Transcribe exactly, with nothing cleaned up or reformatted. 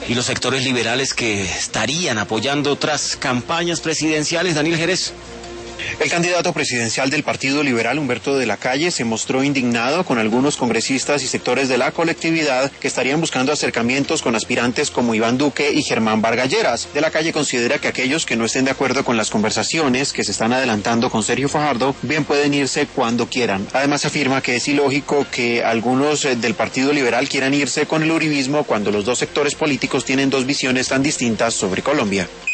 y los sectores liberales que estarían apoyando otras campañas presidenciales. Daniel Jerez. El candidato presidencial del Partido Liberal, Humberto de la Calle, se mostró indignado con algunos congresistas y sectores de la colectividad que estarían buscando acercamientos con aspirantes como Iván Duque y Germán Vargas Lleras. De la Calle considera que aquellos que no estén de acuerdo con las conversaciones que se están adelantando con Sergio Fajardo bien pueden irse cuando quieran. Además afirma que es ilógico que algunos del Partido Liberal quieran irse con el uribismo cuando los dos sectores políticos tienen dos visiones tan distintas sobre Colombia.